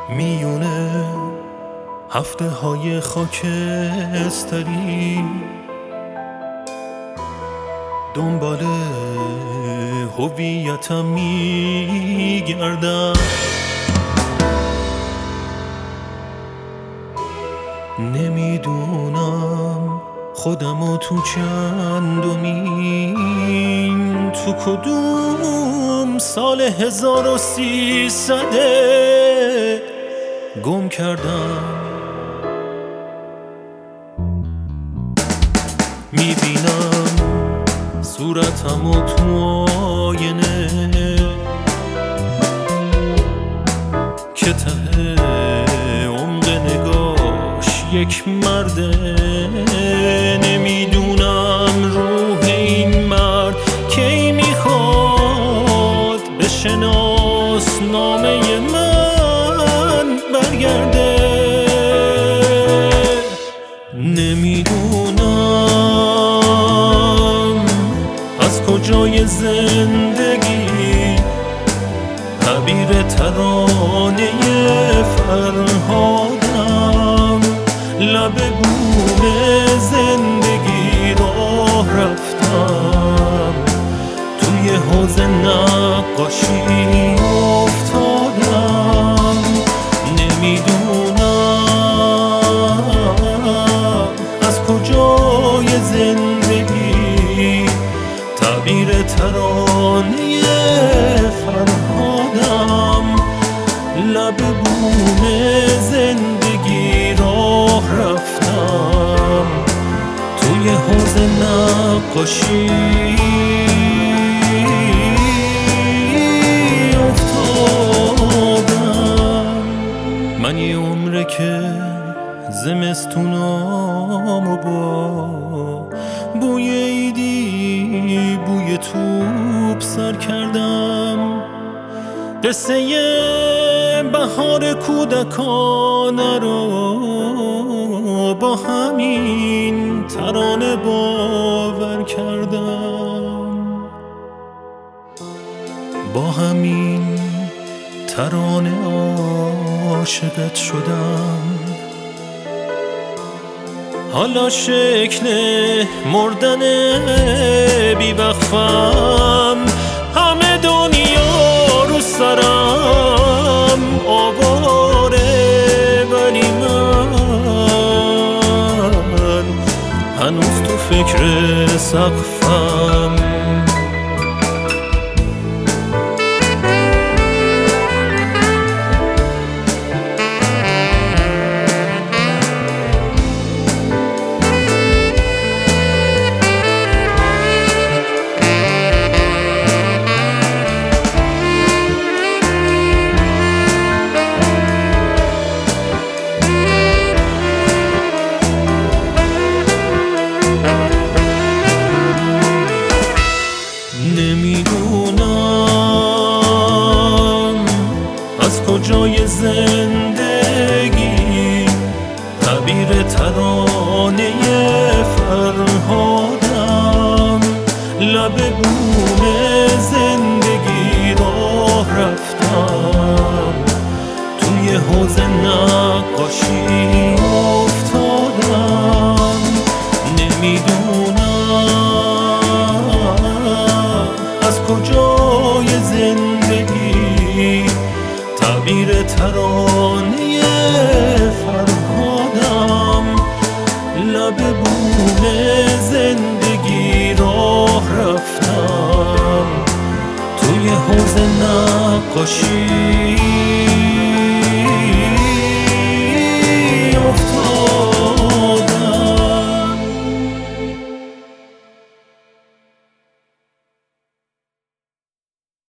میونه هفته های خاکستری دنبال هویتم میگردم، نمیدونم خودمو تو چندمین، تو کدوم سال 1300 گم کردم. میبینم صورتمو تو آینه که ته عمق نگاش یک مرده، نمیدونم روح این مرد کی میخواد به شناسنامه من برگرده. نمیدونم از کجای زندگی تعبیر ترانه فرهادم، لب بوم زندگی راه رفتم، توی حوض نقاشی افتادم. نمیدونم از کجای زندگی تعبیر ترانه فرهادم، لب بوم زندگی راه رفتم، توی حوض نقاشی افتادم. من یه عمره که زمستونامو با بوی عیدی، بوی توپ سر کردم، قصه بهار کودکانه رو با همین ترانه باور کردم، با همین ترانه عاشقت شدم. حالا شکل مردن بی‌وقفم، همه دنیا رو سرم آواره، ولی من هنوز تو فکر سقفم. نمیدونم از کجای زندگی تعبیر ترانه فرهادم، لب بوم زندگی راه رفتم، توی حوض نقاشی افتادم. نمیدونم از کجای زندگی تعبیر ترانه فرهادم، لب بوم زندگی راه رفتم، توی حوض نقاشی